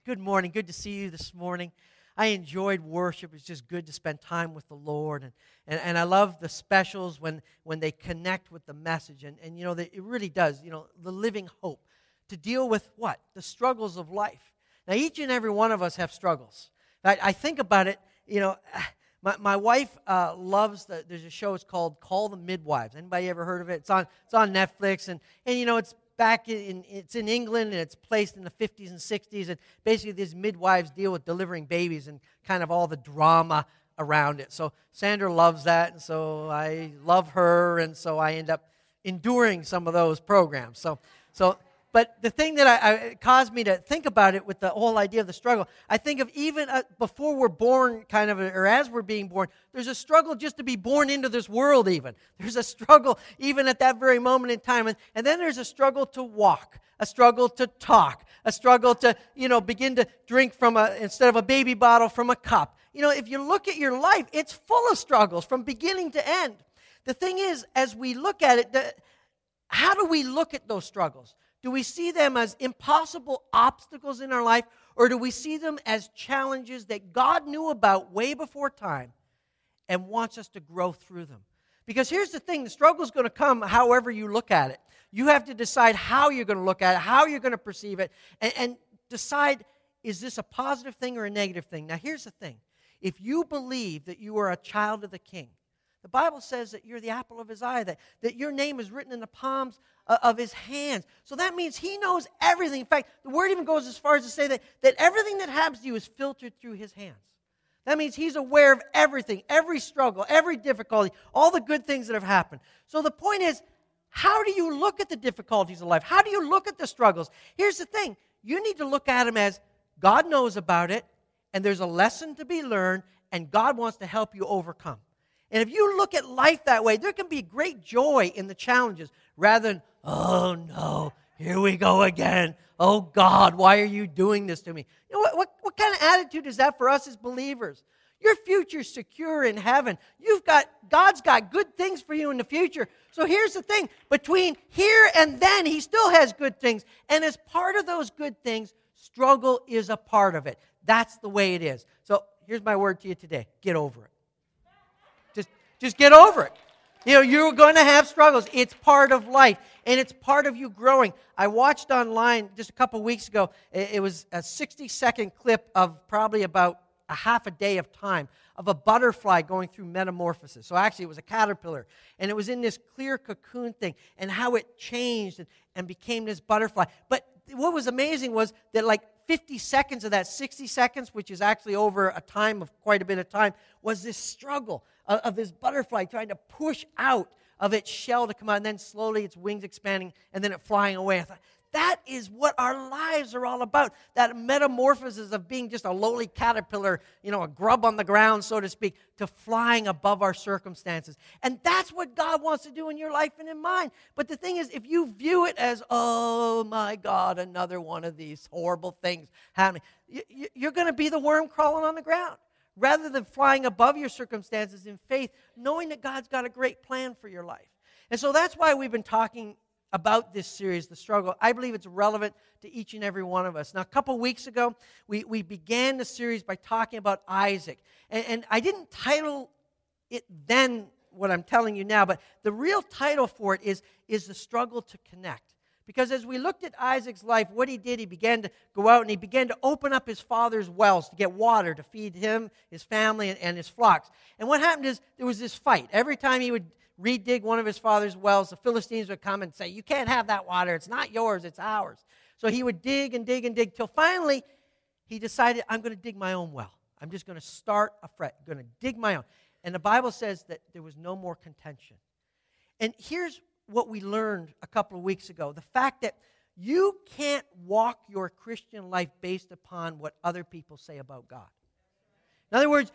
Good morning. Good to see you this morning. I enjoyed worship. It's just good to spend time with the Lord. And I love the specials when they connect with the message. And it really does, the living hope to deal with what? The struggles of life. Now, each and every one of us have struggles. I think about it, my wife loves, there's a show, it's called Call the Midwives. Anybody ever heard of it? It's on Netflix. And it's it's in England, and it's placed in the 50s and 60s, and basically these midwives deal with delivering babies and kind of all the drama around it. So Sandra loves that, and so I love her, and so I end up enduring some of those programs. But the thing that caused me to think about it with the whole idea of the struggle, I think of even before we're born, or as we're being born, there's a struggle just to be born into this world even. There's a struggle even at that very moment in time. And then there's a struggle to walk, a struggle to talk, a struggle to, begin to drink instead of a baby bottle, from a cup. If you look at your life, it's full of struggles from beginning to end. The thing is, as we look at it, how do we look at those struggles? Do we see them as impossible obstacles in our life, or do we see them as challenges that God knew about way before time and wants us to grow through them? Because here's the thing, the struggle is going to come however you look at it. You have to decide how you're going to look at it, how you're going to perceive it, and decide, is this a positive thing or a negative thing? Now, here's the thing. If you believe that you are a child of the King, the Bible says that you're the apple of His eye, that your name is written in the palms of His hands. So that means He knows everything. In fact, the Word even goes as far as to say that everything that happens to you is filtered through His hands. That means He's aware of everything, every struggle, every difficulty, all the good things that have happened. So the point is, how do you look at the difficulties of life? How do you look at the struggles? Here's the thing. You need to look at them as God knows about it, and there's a lesson to be learned, and God wants to help you overcome. And if you look at life that way, there can be great joy in the challenges rather than, oh no, here we go again. Oh God, why are you doing this to me? What kind of attitude is that for us as believers? Your future's secure in heaven. God's got good things for you in the future. So here's the thing, between here and then, He still has good things. And as part of those good things, struggle is a part of it. That's the way it is. So here's my word to you today. Get over it. Just get over it. You're going to have struggles. It's part of life, and it's part of you growing. I watched online just a couple weeks ago. It was a 60-second clip of probably about a half a day of time of a butterfly going through metamorphosis. So actually, it was a caterpillar, and it was in this clear cocoon thing, and how it changed and became this butterfly. But what was amazing was that 50 seconds of that 60 seconds, which is actually over a time of quite a bit of time, was this struggle of this butterfly trying to push out of its shell to come out, and then slowly its wings expanding, and then it flying away. I thought, that is what our lives are all about, that metamorphosis of being just a lowly caterpillar, a grub on the ground, so to speak, to flying above our circumstances. And that's what God wants to do in your life and in mine. But the thing is, if you view it as, oh my God, another one of these horrible things happening, you're going to be the worm crawling on the ground, rather than flying above your circumstances in faith, knowing that God's got a great plan for your life. And so that's why we've been talking about this series, The Struggle. I believe it's relevant to each and every one of us. Now, a couple weeks ago, we began the series by talking about Isaac. And I didn't title it then what I'm telling you now, but the real title for it is The Struggle to Connect. Because as we looked at Isaac's life, what he did, he began to go out and he began to open up his father's wells to get water to feed him, his family, and his flocks. And what happened is there was this fight. Every time he would redig one of his father's wells, the Philistines would come and say, you can't have that water. It's not yours. It's ours. So he would dig and dig and dig till finally he decided, I'm going to dig my own well. I'm just going to start afresh. I'm going to dig my own. And the Bible says that there was no more contention. And here's what we learned a couple of weeks ago, the fact that you can't walk your Christian life based upon what other people say about God. In other words,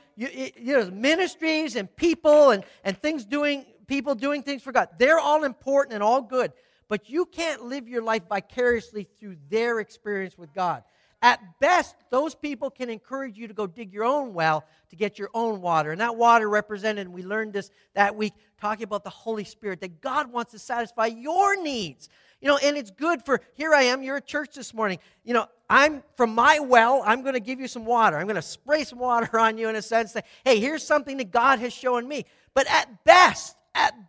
ministries and people and people doing things for God, they're all important and all good, but you can't live your life vicariously through their experience with God. At best, those people can encourage you to go dig your own well to get your own water. And that water represented, and we learned this that week, talking about the Holy Spirit, that God wants to satisfy your needs. And it's good for, here I am, you're at church this morning. I'm from my well, I'm going to give you some water. I'm going to spray some water on you in a sense that, hey, here's something that God has shown me. But at best,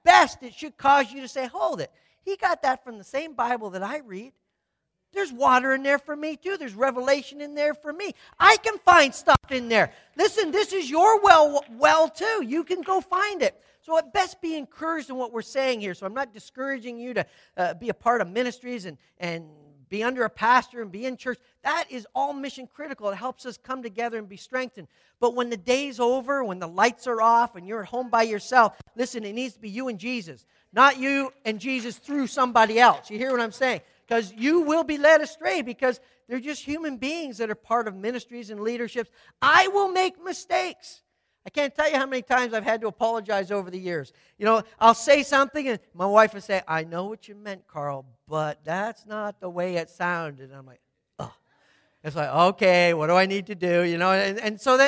it should cause you to say, hold it. He got that from the same Bible that I read. There's water in there for me too. There's revelation in there for me. I can find stuff in there. Listen, this is your well too. You can go find it. So at best be encouraged in what we're saying here. So I'm not discouraging you to be a part of ministries and be under a pastor and be in church. That is all mission critical. It helps us come together and be strengthened. But when the day's over, when the lights are off and you're at home by yourself, listen, it needs to be you and Jesus. Not you and Jesus through somebody else. You hear what I'm saying? Because you will be led astray because they're just human beings that are part of ministries and leaderships. I will make mistakes. I can't tell you how many times I've had to apologize over the years. I'll say something and my wife will say, I know what you meant, Carl, but that's not the way it sounded. And I'm like, oh. It's like, okay, what do I need to do? And so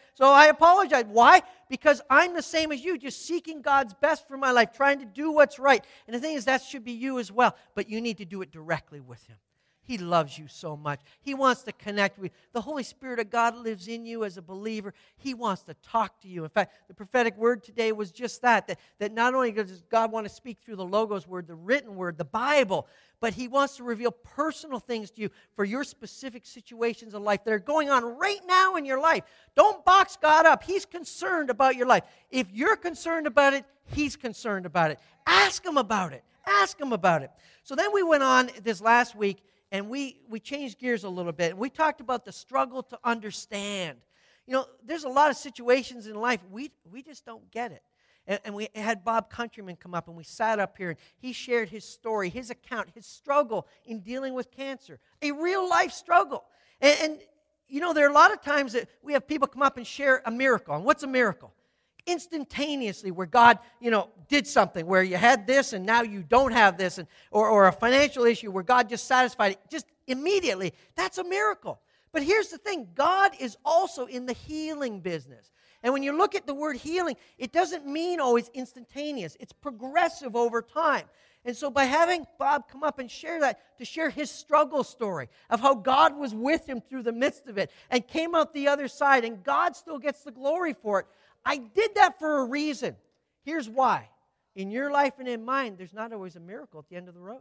I apologize. Why? Because I'm the same as you, just seeking God's best for my life, trying to do what's right. And the thing is, that should be you as well. But you need to do it directly with Him. He loves you so much. He wants to connect with you. The Holy Spirit of God lives in you as a believer. He wants to talk to you. In fact, the prophetic word today was just that not only does God want to speak through the Logos word, the written word, the Bible, but He wants to reveal personal things to you for your specific situations of life that are going on right now in your life. Don't box God up. He's concerned about your life. If you're concerned about it, He's concerned about it. Ask Him about it. Ask Him about it. So then we went on this last week, and we changed gears a little bit, and we talked about the struggle to understand. There's a lot of situations in life we just don't get it. And we had Bob Countryman come up, and we sat up here, and he shared his story, his account, his struggle in dealing with cancer, a real-life struggle. And there are a lot of times that we have people come up and share a miracle. And what's a miracle? Instantaneously, where God, did something, where you had this and now you don't have this, or a financial issue where God just satisfied it, just immediately. That's a miracle. But here's the thing, God is also in the healing business. And when you look at the word healing, it doesn't mean always instantaneous. It's progressive over time. And so by having Bob come up and share that, to share his struggle story of how God was with him through the midst of it and came out the other side, and God still gets the glory for it, I did that for a reason. Here's why. In your life and in mine, there's not always a miracle at the end of the road.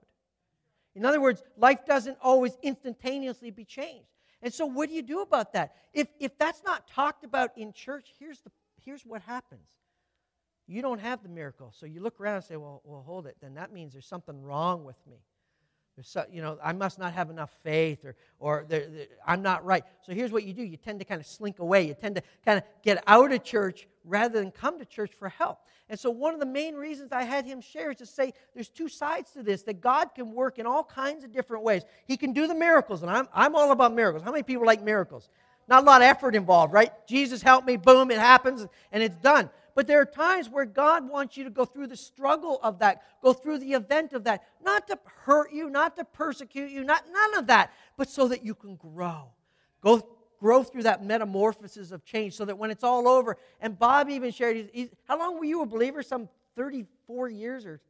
In other words, life doesn't always instantaneously be changed. And so what do you do about that? If that's not talked about in church, here's what happens. You don't have the miracle. So you look around and say, well, hold it. Then that means there's something wrong with me. I must not have enough faith, or I'm not right. So here's what you do. You tend to kind of slink away. You tend to kind of get out of church rather than come to church for help. And so one of the main reasons I had him share is to say there's two sides to this, that God can work in all kinds of different ways. He can do the miracles, and I'm all about miracles. How many people like miracles? Not a lot of effort involved, right? Jesus help me, boom, it happens, and it's done. But there are times where God wants you to go through the struggle of that, go through the event of that, not to hurt you, not to persecute you, none of that, but so that you can grow. Grow through that metamorphosis of change so that when it's all over, and Bob even shared, how long were you a believer? Some 34 years or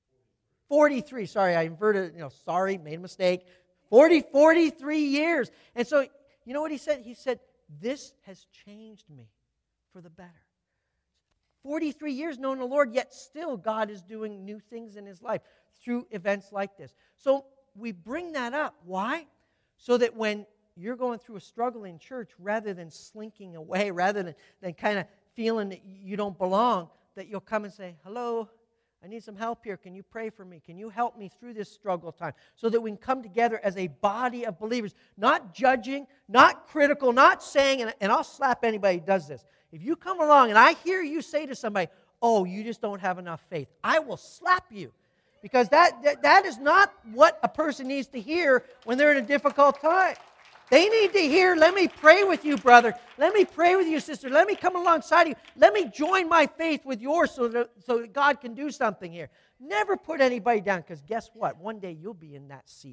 43, sorry, I inverted, made a mistake. 43 years. And so, you know what he said? He said, this has changed me for the better. 43 years knowing the Lord, yet still God is doing new things in his life through events like this. So we bring that up. Why? So that when you're going through a struggle in church, rather than slinking away, rather than kind of feeling that you don't belong, that you'll come and say, hello, I need some help here. Can you pray for me? Can you help me through this struggle time? So that we can come together as a body of believers, not judging, not critical, not saying, and I'll slap anybody who does this. If you come along and I hear you say to somebody, oh, you just don't have enough faith, I will slap you. Because that is not what a person needs to hear when they're in a difficult time. They need to hear, let me pray with you, brother. Let me pray with you, sister. Let me come alongside you. Let me join my faith with yours so that God can do something here. Never put anybody down, because guess what? One day you'll be in that seat.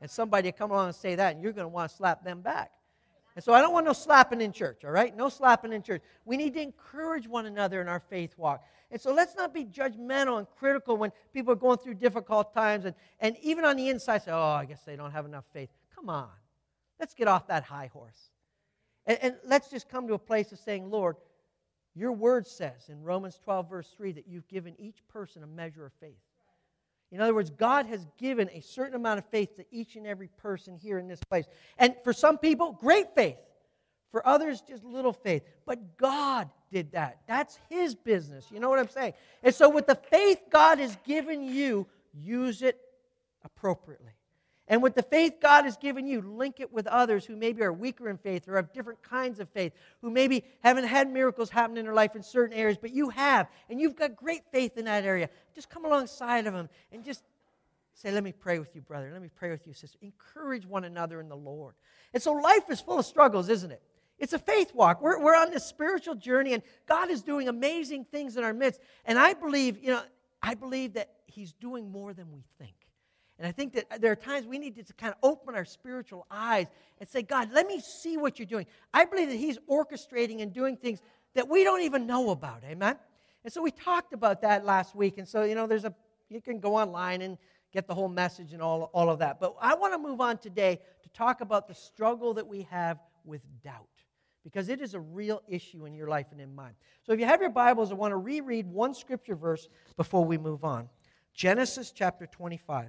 And somebody will come along and say that, and you're going to want to slap them back. And so I don't want no slapping in church, all right? No slapping in church. We need to encourage one another in our faith walk. And so let's not be judgmental and critical when people are going through difficult times and even on the inside say, oh, I guess they don't have enough faith. Come on. Let's get off that high horse. And let's just come to a place of saying, Lord, your word says in Romans 12, verse 3, that you've given each person a measure of faith. In other words, God has given a certain amount of faith to each and every person here in this place. And for some people, great faith. For others, just little faith. But God did that. That's His business. You know what I'm saying? And so with the faith God has given you, use it appropriately. And with the faith God has given you, link it with others who maybe are weaker in faith or have different kinds of faith, who maybe haven't had miracles happen in their life in certain areas, but you have, and you've got great faith in that area. Just come alongside of them and just say, let me pray with you, brother. Let me pray with you, sister. Encourage one another in the Lord. And so life is full of struggles, isn't it? It's a faith walk. We're on this spiritual journey, and God is doing amazing things in our midst. And I believe that He's doing more than we think. And I think that there are times we need to kind of open our spiritual eyes and say, God, let me see what you're doing. I believe that He's orchestrating and doing things that we don't even know about. Amen? And so we talked about that last week. And so, you can go online and get the whole message and all of that. But I want to move on today to talk about the struggle that we have with doubt, because it is a real issue in your life and in mine. So if you have your Bibles, I want to reread one scripture verse before we move on. Genesis chapter 25.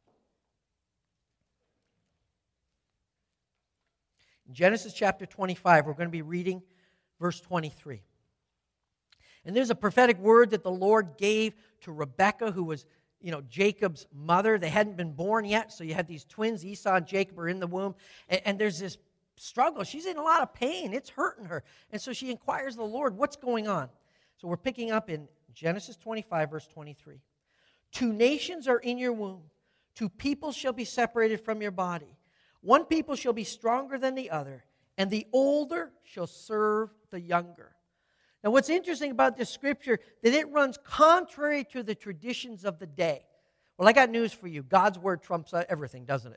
In Genesis chapter 25, we're going to be reading verse 23. And there's a prophetic word that the Lord gave to Rebekah, who was, Jacob's mother. They hadn't been born yet, so you have these twins, Esau and Jacob, are in the womb. And there's this struggle. She's in a lot of pain. It's hurting her. And so she inquires of the Lord, what's going on? So we're picking up in Genesis 25, verse 23. 2 nations are in your womb. 2 peoples shall be separated from your body. 1 people shall be stronger than the other, and the older shall serve the younger. Now, what's interesting about this scripture, that it runs contrary to the traditions of the day. Well, I got news for you. God's word trumps everything, doesn't it?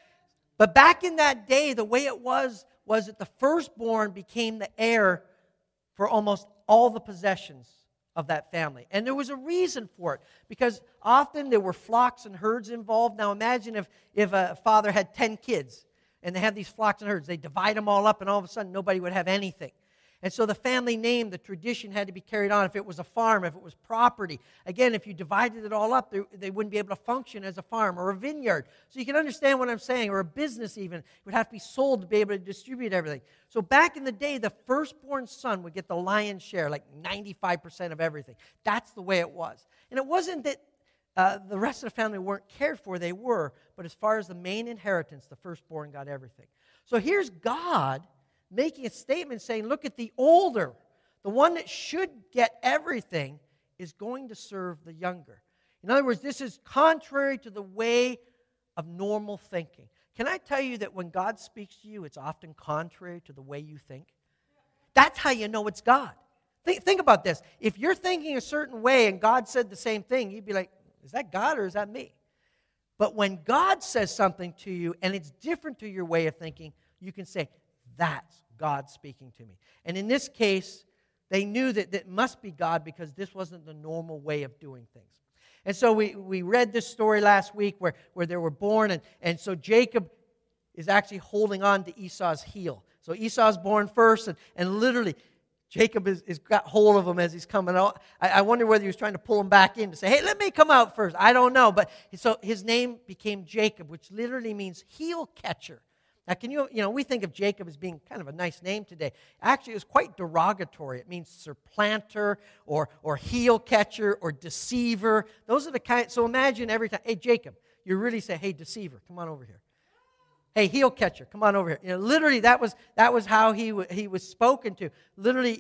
But back in that day, the way it was that the firstborn became the heir for almost all the possessions of that family. And there was a reason for it, because often there were flocks and herds involved. Now imagine if a father had 10 kids and they have these flocks and herds. They divide them all up and all of a sudden nobody would have anything. And so the family name, the tradition had to be carried on. If it was a farm, if it was property. Again, if you divided it all up, they wouldn't be able to function as a farm or a vineyard. So you can understand what I'm saying, or a business even. It would have to be sold to be able to distribute everything. So back in the day, the firstborn son would get the lion's share, like 95% of everything. That's the way it was. And it wasn't that the rest of the family weren't cared for. They were. But as far as the main inheritance, the firstborn got everything. So here's God making a statement saying, look, at the older, the one that should get everything, is going to serve the younger. In other words, this is contrary to the way of normal thinking. Can I tell you that when God speaks to you, it's often contrary to the way you think? That's how you know it's God. Think about this. If you're thinking a certain way and God said the same thing, you'd be like, is that God or is that me? But when God says something to you and it's different to your way of thinking, you can say, that's God speaking to me. And in this case, they knew that it must be God, because this wasn't the normal way of doing things. And so we read this story last week where they were born, and so Jacob is actually holding on to Esau's heel. So Esau's born first, and literally Jacob has got hold of him as he's coming out. I wonder whether he was trying to pull him back in to say, hey, let me come out first. I don't know. But so his name became Jacob, which literally means heel catcher. Now, we think of Jacob as being kind of a nice name today. Actually, it was quite derogatory. It means supplanter or heel catcher or deceiver. Those are the kind. So imagine every time, hey, Jacob, you really say, hey, deceiver, come on over here. Hey, heel catcher, come on over here. Literally, that was how he was spoken to. Literally,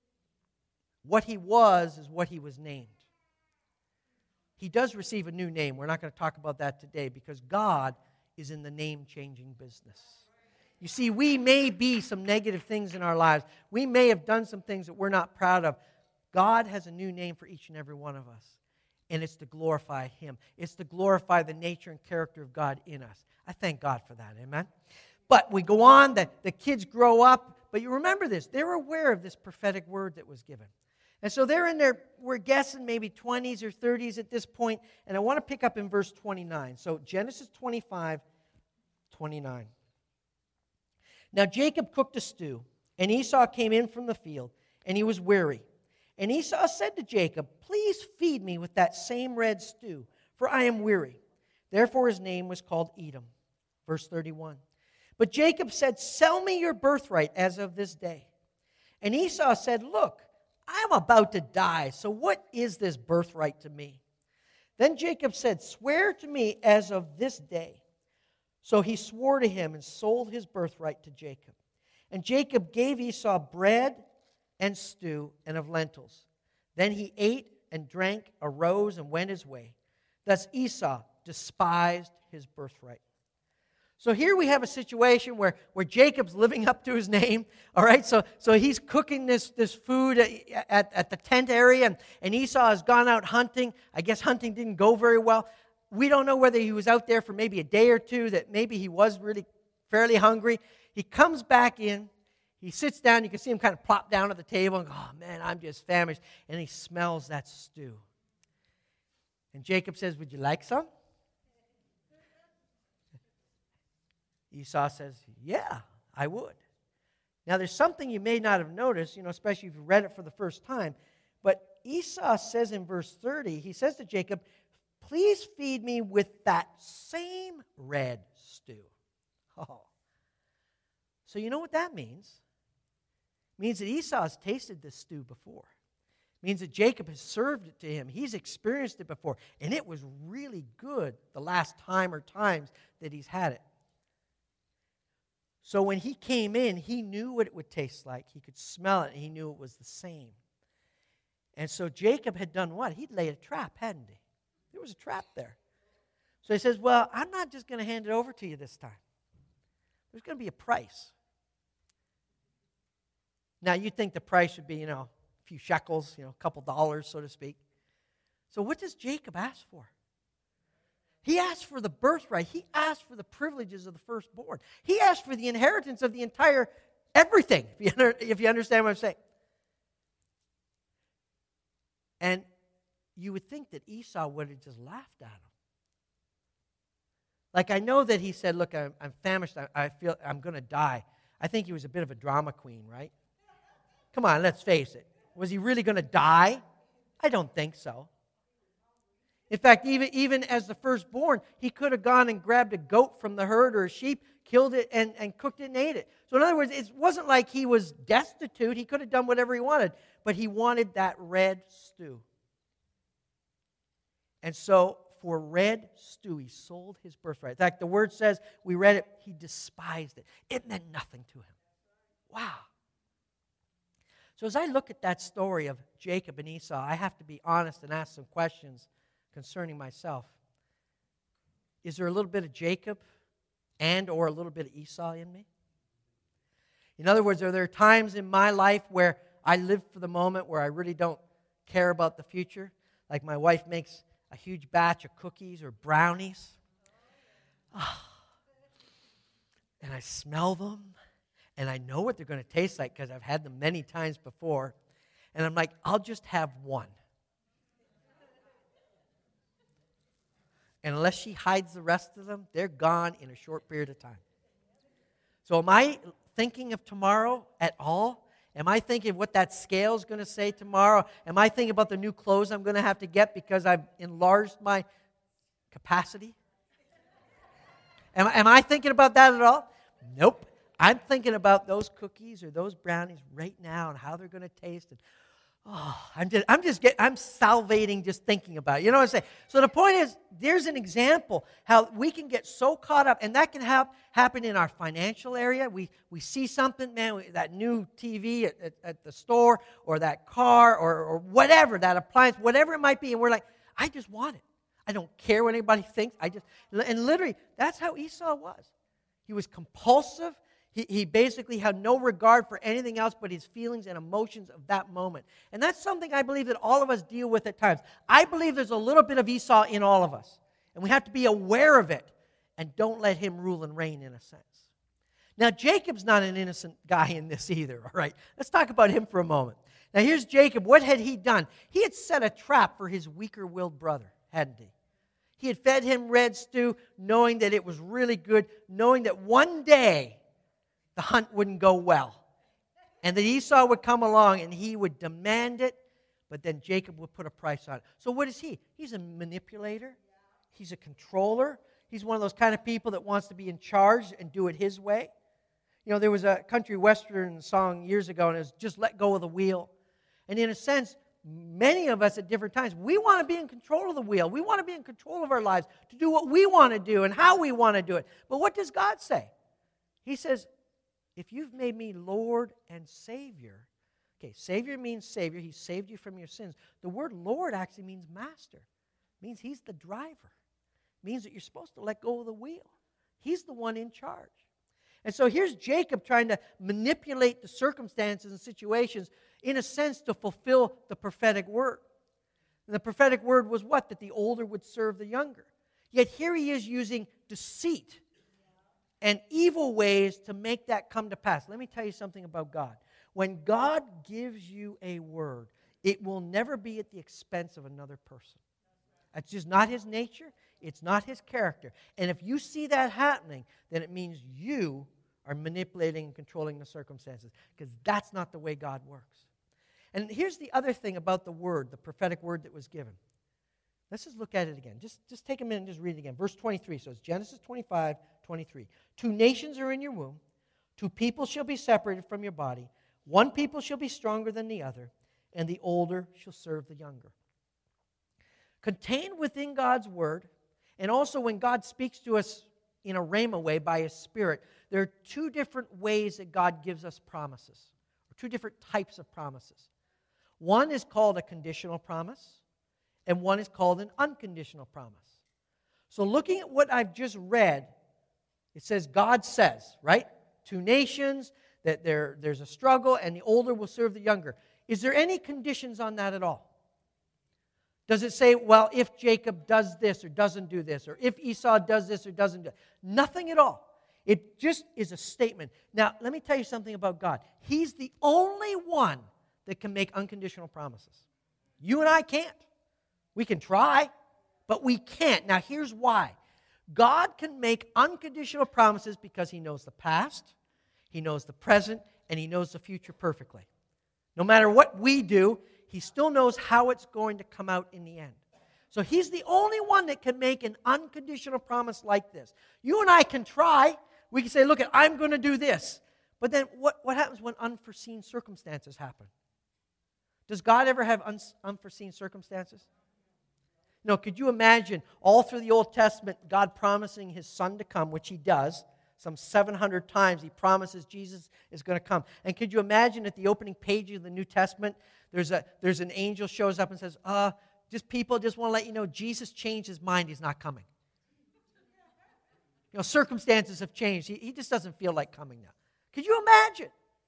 what he was is what he was named. He does receive a new name. We're not going to talk about that today, because God is in the name-changing business. You see, we may be some negative things in our lives. We may have done some things that we're not proud of. God has a new name for each and every one of us, and it's to glorify Him. It's to glorify the nature and character of God in us. I thank God for that, amen? But we go on, the kids grow up, but you remember this, they're aware of this prophetic word that was given. And so they're in their, we're guessing maybe 20s or 30s at this point, and I want to pick up in verse 29. So Genesis 25, 29. Now Jacob cooked a stew, and Esau came in from the field, and he was weary. And Esau said to Jacob, please feed me with that same red stew, for I am weary. Therefore his name was called Edom. Verse 31. But Jacob said, sell me your birthright as of this day. And Esau said, look, I'm about to die, so what is this birthright to me? Then Jacob said, swear to me as of this day. So he swore to him and sold his birthright to Jacob. And Jacob gave Esau bread and stew and of lentils. Then he ate and drank, arose and went his way. Thus Esau despised his birthright. So here we have a situation where Jacob's living up to his name, all right? So he's cooking this food at the tent area, and Esau has gone out hunting. I guess hunting didn't go very well. We don't know whether he was out there for maybe a day or two, that maybe he was really fairly hungry. He comes back in. He sits down. You can see him kind of plop down at the table and go, oh, man, I'm just famished. And he smells that stew. And Jacob says, would you like some? Esau says, yeah, I would. Now, there's something you may not have noticed, especially if you read it for the first time. But Esau says in verse 30, he says to Jacob, please feed me with that same red stew. Oh. So you know what that means? It means that Esau has tasted this stew before. It means that Jacob has served it to him. He's experienced it before. And it was really good the last time or times that he's had it. So when he came in, he knew what it would taste like. He could smell it, and he knew it was the same. And so Jacob had done what? He'd laid a trap, hadn't he? There was a trap there. So he says, well, I'm not just going to hand it over to you this time. There's going to be a price. Now, you'd think the price should be, a few shekels, a couple dollars, so to speak. So what does Jacob ask for? He asked for the birthright. He asked for the privileges of the firstborn. He asked for the inheritance of the entire everything, if you understand what I'm saying. And you would think that Esau would have just laughed at him. Like, I know that he said, look, I'm famished. I feel I'm going to die. I think he was a bit of a drama queen, right? Come on, let's face it. Was he really going to die? I don't think so. In fact, even as the firstborn, he could have gone and grabbed a goat from the herd or a sheep, killed it, and cooked it and ate it. So in other words, it wasn't like he was destitute. He could have done whatever he wanted, but he wanted that red stew. And so for red stew, he sold his birthright. In fact, the word says, we read it, he despised it. It meant nothing to him. Wow. So as I look at that story of Jacob and Esau, I have to be honest and ask some questions concerning myself. Is there a little bit of Jacob and or a little bit of Esau in me? In other words, are there times in my life where I live for the moment, where I really don't care about the future? Like my wife makes a huge batch of cookies or brownies. And I smell them, and I know what they're going to taste like because I've had them many times before. And I'm like, I'll just have one. And unless she hides the rest of them, they're gone in a short period of time. So am I thinking of tomorrow at all? Am I thinking of what that scale is going to say tomorrow? Am I thinking about the new clothes I'm going to have to get because I've enlarged my capacity? Am I thinking about that at all? Nope. I'm thinking about those cookies or those brownies right now and how they're going to taste. And I'm salivating just thinking about it. You know what I'm saying? So the point is, there's an example how we can get so caught up, and that can happen in our financial area. We see something, man, that new TV at the store, or that car, or whatever, that appliance, whatever it might be, and we're like, I just want it. I don't care what anybody thinks. And literally, that's how Esau was. He was compulsive. He basically had no regard for anything else but his feelings and emotions of that moment. And that's something I believe that all of us deal with at times. I believe there's a little bit of Esau in all of us. And we have to be aware of it and don't let him rule and reign in a sense. Now, Jacob's not an innocent guy in this either, all right? Let's talk about him for a moment. Now, here's Jacob. What had he done? He had set a trap for his weaker-willed brother, hadn't he? He had fed him red stew, knowing that it was really good, knowing that one day the hunt wouldn't go well, and that Esau would come along and he would demand it, but then Jacob would put a price on it. So what is he? He's a manipulator. He's a controller. He's one of those kind of people that wants to be in charge and do it his way. You know, there was a country western song years ago, and it was Just Let Go of the Wheel. And in a sense, many of us at different times, we want to be in control of the wheel. We want to be in control of our lives, to do what we want to do and how we want to do it. But what does God say? He says, if you've made me Lord and Savior, okay, Savior means Savior. He saved you from your sins. The word Lord actually means master. It means He's the driver. It means that you're supposed to let go of the wheel. He's the one in charge. And so here's Jacob trying to manipulate the circumstances and situations in a sense to fulfill the prophetic word. And the prophetic word was what? That the older would serve the younger. Yet here he is using deceit and evil ways to make that come to pass. Let me tell you something about God. When God gives you a word, it will never be at the expense of another person. That's just not His nature. It's not His character. And if you see that happening, then it means you are manipulating and controlling the circumstances, because that's not the way God works. And here's the other thing about the word, the prophetic word that was given. Let's just look at it again. Just take a minute and just read it again. Verse 23, so it's Genesis 25:23. 2 nations are in your womb. 2 people shall be separated from your body. 1 people shall be stronger than the other, and the older shall serve the younger. Contained within God's word, and also when God speaks to us in a rhema way by His Spirit, there are 2 different ways that God gives us promises, or 2 different types of promises. One is called a conditional promise, and one is called an unconditional promise. So looking at what I've just read, it says God says, right? 2 nations, that there's a struggle, and the older will serve the younger. Is there any conditions on that at all? Does it say, well, if Jacob does this or doesn't do this, or if Esau does this or doesn't do it? Nothing at all. It just is a statement. Now, let me tell you something about God. He's the only one that can make unconditional promises. You and I can't. We can try, but we can't. Now, here's why. God can make unconditional promises because He knows the past, He knows the present, and He knows the future perfectly. No matter what we do, He still knows how it's going to come out in the end. So He's the only one that can make an unconditional promise like this. You and I can try. We can say, look, I'm going to do this. But then what happens when unforeseen circumstances happen? Does God ever have unforeseen circumstances? No, could you imagine all through the Old Testament, God promising His Son to come, which He does. Some 700 times He promises Jesus is going to come. And could you imagine at the opening page of the New Testament, there's an angel shows up and says, people just want to let you know Jesus changed His mind. He's not coming. You know, circumstances have changed. He just doesn't feel like coming now. Could you imagine?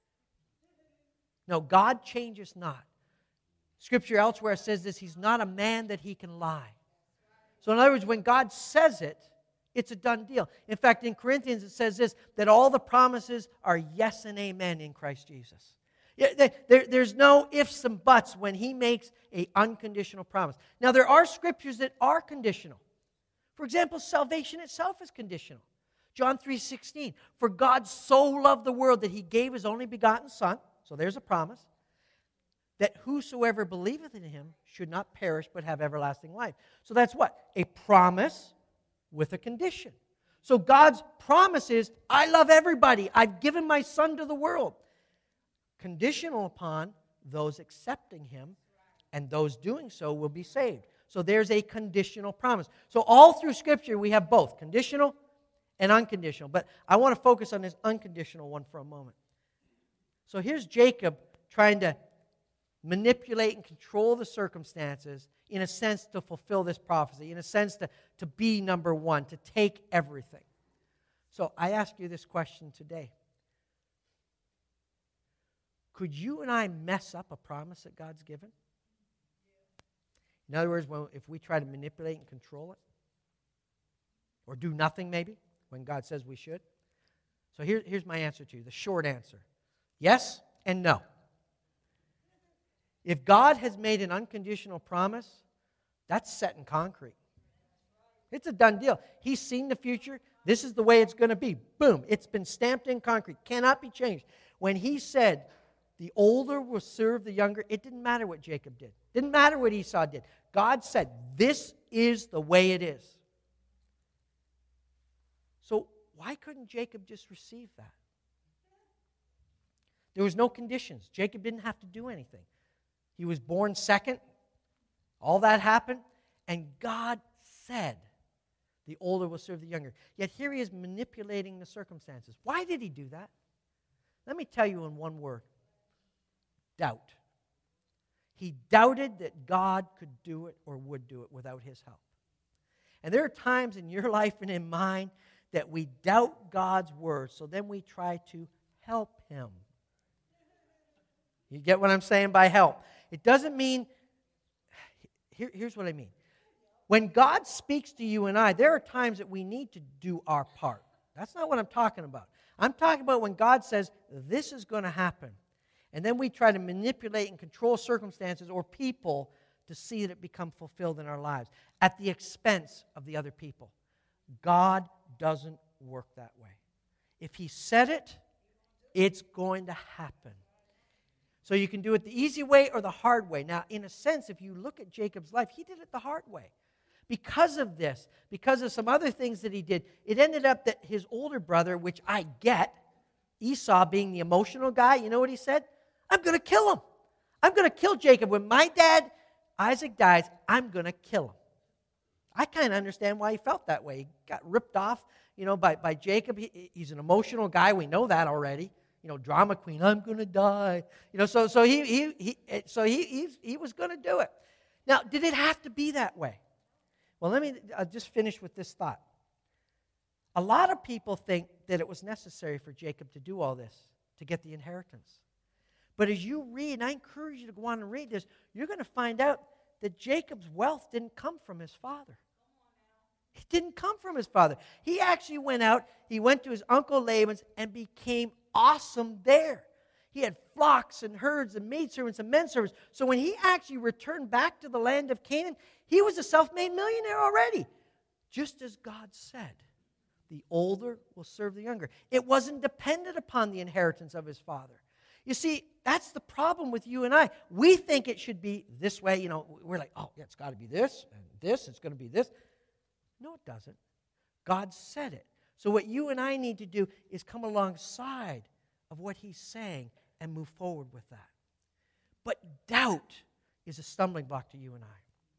No, God changes not. Scripture elsewhere says this, He's not a man that He can lie. So in other words, when God says it, it's a done deal. In fact, in Corinthians it says this, that all the promises are yes and amen in Christ Jesus. There's no ifs and buts when He makes an unconditional promise. Now, there are scriptures that are conditional. For example, salvation itself is conditional. John 3:16, for God so loved the world that He gave His only begotten Son, so there's a promise, that whosoever believeth in Him should not perish but have everlasting life. So that's what? A promise with a condition. So God's promise is, I love everybody. I've given my Son to the world. Conditional upon those accepting Him, and those doing so will be saved. So there's a conditional promise. So all through Scripture we have both conditional and unconditional. But I want to focus on this unconditional one for a moment. So here's Jacob trying to manipulate and control the circumstances in a sense to fulfill this prophecy, in a sense to be number one, to take everything. So I ask you this question today. Could you and I mess up a promise that God's given? In other words, if we try to manipulate and control it? Or do nothing maybe when God says we should? So here's my answer to you, the short answer. Yes and no. If God has made an unconditional promise, that's set in concrete. It's a done deal. He's seen the future. This is the way it's going to be. Boom. It's been stamped in concrete. Cannot be changed. When he said, the older will serve the younger, it didn't matter what Jacob did. Didn't matter what Esau did. God said, this is the way it is. So why couldn't Jacob just receive that? There was no conditions. Jacob didn't have to do anything. He was born second. All that happened. And God said, the older will serve the younger. Yet here he is manipulating the circumstances. Why did he do that? Let me tell you in one word. Doubt. He doubted that God could do it or would do it without his help. And there are times in your life and in mine that we doubt God's word, so then we try to help him. You get what I'm saying by help? It doesn't mean, here's what I mean. When God speaks to you and I, there are times that we need to do our part. That's not what I'm talking about. I'm talking about when God says, this is going to happen. And then we try to manipulate and control circumstances or people to see that it become fulfilled in our lives at the expense of the other people. God doesn't work that way. If he said it, it's going to happen. So you can do it the easy way or the hard way. Now, in a sense, if you look at Jacob's life, he did it the hard way. Because of this, because of some other things that he did, it ended up that his older brother, which I get, Esau being the emotional guy, you know what he said? I'm going to kill him. I'm going to kill Jacob. When my dad, Isaac, dies, I'm going to kill him. I kind of understand why he felt that way. He got ripped off, by Jacob. He's an emotional guy. We know that already. Drama queen. I'm going to die. So he was going to do it. Now, did it have to be that way? Well, let me just finish with this thought. A lot of people think that it was necessary for Jacob to do all this to get the inheritance. But as you read, and I encourage you to go on and read this, you're going to find out that Jacob's wealth didn't come from his father. It didn't come from his father. He actually went out, he went to his uncle Laban's and became awesome there. He had flocks and herds and maidservants and menservants. So when he actually returned back to the land of Canaan, he was a self-made millionaire already. Just as God said, the older will serve the younger. It wasn't dependent upon the inheritance of his father. You see, that's the problem with you and I. We think it should be this way. We're like, oh, yeah, it's got to be this and this. It's going to be this. No, it doesn't. God said it. So what you and I need to do is come alongside of what he's saying and move forward with that. But doubt is a stumbling block to you and I.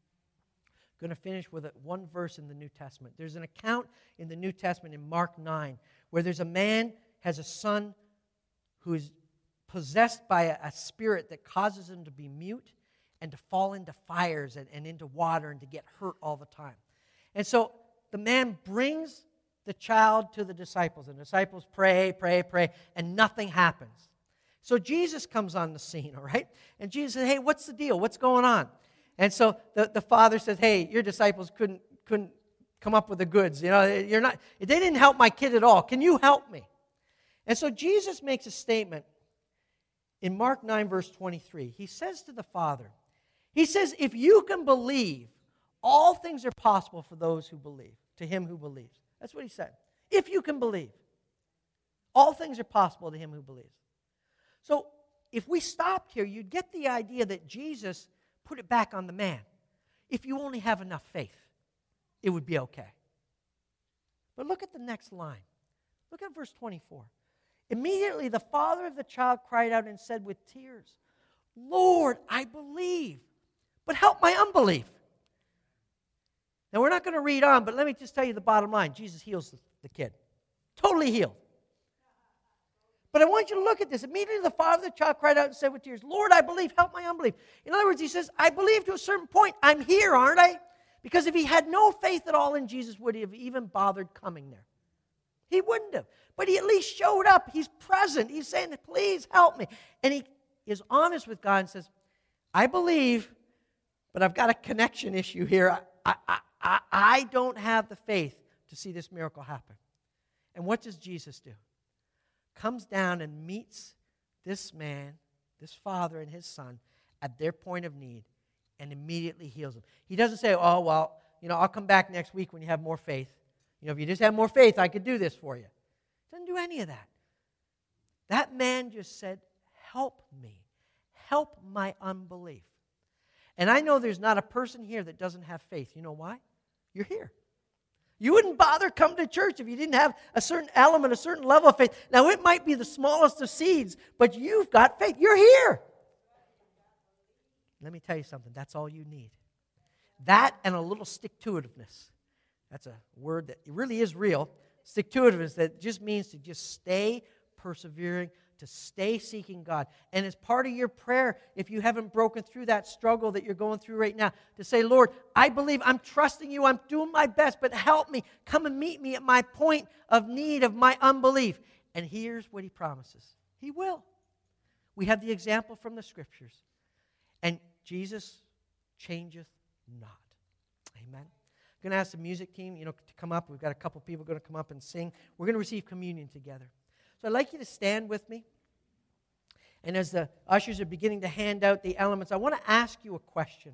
I'm going to finish with one verse in the New Testament. There's an account in the New Testament in Mark 9 where there's a man has a son who is possessed by a spirit that causes him to be mute and to fall into fires and into water and to get hurt all the time. And so the man brings the child to the disciples, and the disciples pray, and nothing happens. So Jesus comes on the scene, all right? And Jesus says, hey, what's the deal? What's going on? And so the father says, hey, your disciples couldn't come up with the goods. They didn't help my kid at all. Can you help me? And so Jesus makes a statement in Mark 9, verse 23. He says to the father, he says, if you can believe, all things are possible for those who believe, to him who believes. That's what he said. If you can believe, all things are possible to him who believes. So if we stopped here, you'd get the idea that Jesus put it back on the man. If you only have enough faith, it would be okay. But look at the next line. Look at verse 24. Immediately the father of the child cried out and said with tears, Lord, I believe, but help my unbelief. Now, we're not going to read on, but let me just tell you the bottom line. Jesus heals the kid. Totally healed. But I want you to look at this. Immediately the father of the child cried out and said with tears, Lord, I believe, help my unbelief. In other words, he says, I believe to a certain point. I'm here, aren't I? Because if he had no faith at all in Jesus, would he have even bothered coming there? He wouldn't have. But he at least showed up. He's present. He's saying, please help me. And he is honest with God and says, I believe, but I've got a connection issue here. I don't have the faith, to see this miracle happen. And what does Jesus do? Comes down and meets this man, this father and his son at their point of need and immediately heals them. He doesn't say, oh, well, I'll come back next week when you have more faith. If you just have more faith, I could do this for you. Doesn't do any of that. That man just said, help me. Help my unbelief. And I know there's not a person here that doesn't have faith. You know why? You're here. You wouldn't bother coming to church if you didn't have a certain element, a certain level of faith. Now, it might be the smallest of seeds, but you've got faith. You're here. Let me tell you something. That's all you need. That and a little stick-to-itiveness. That's a word that really is real. Stick-to-itiveness, that just means to just stay persevering, to stay seeking God. And as part of your prayer, if you haven't broken through that struggle that you're going through right now, to say, Lord, I believe, I'm trusting you, I'm doing my best, but help me. Come and meet me at my point of need, of my unbelief. And here's what he promises. He will. We have the example from the Scriptures. And Jesus changeth not. Amen. I'm going to ask the music team, to come up. We've got a couple people going to come up and sing. We're going to receive communion together. So I'd like you to stand with me. And as the ushers are beginning to hand out the elements, I want to ask you a question.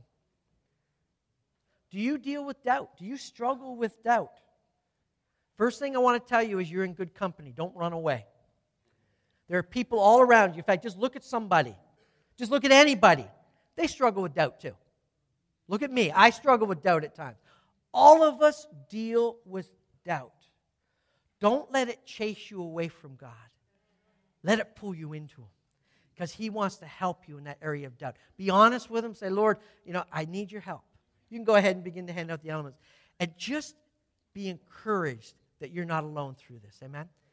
Do you deal with doubt? Do you struggle with doubt? First thing I want to tell you is you're in good company. Don't run away. There are people all around you. In fact, just look at somebody. Just look at anybody. They struggle with doubt too. Look at me. I struggle with doubt at times. All of us deal with doubt. Don't let it chase you away from God. Let it pull you into Him, because He wants to help you in that area of doubt. Be honest with Him. Say, Lord, I need your help. You can go ahead and begin to hand out the elements. And just be encouraged that you're not alone through this. Amen?